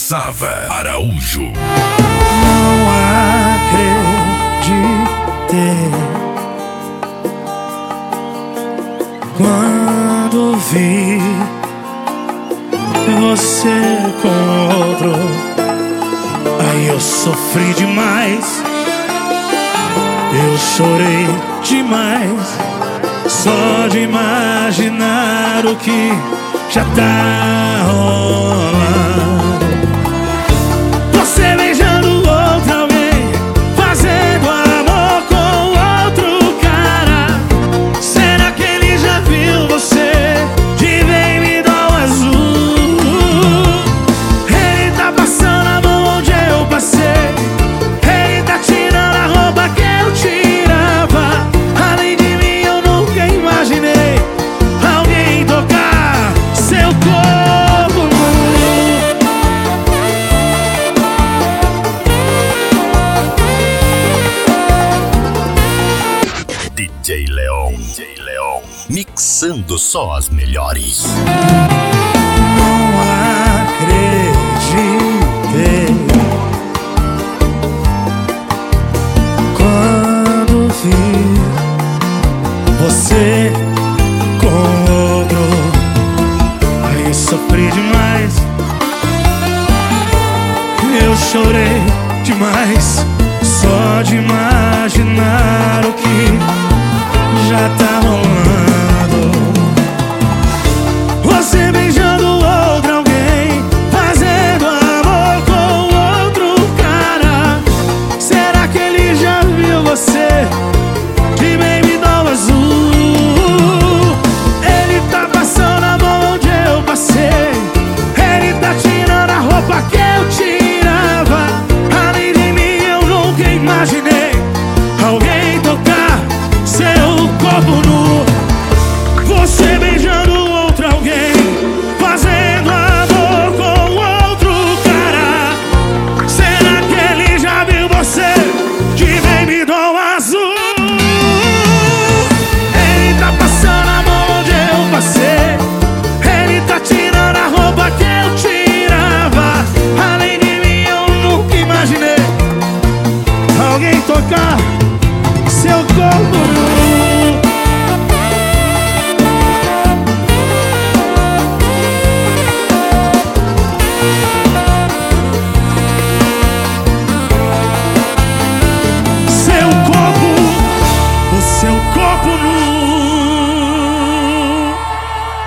Sava Araújo. Não acreditei quando vi você com outro. Aí eu sofri demais, eu chorei demais, só de imaginar o que já tá rolando. Você beijando outro alguém, fazendo amor com outro cara. Será que ele já viu você de vermelho ao azul? Ele tá passando a mão onde eu passei, ele tá tirando a roupa que eu tirava. Além de mim eu nunca imaginei alguém tocar seu corpo. DJ Leon, mixando só as melhores. Não acreditei quando vi você com outro. Aí eu sofri demais, eu chorei demais, só de imaginar o que já tá rolando.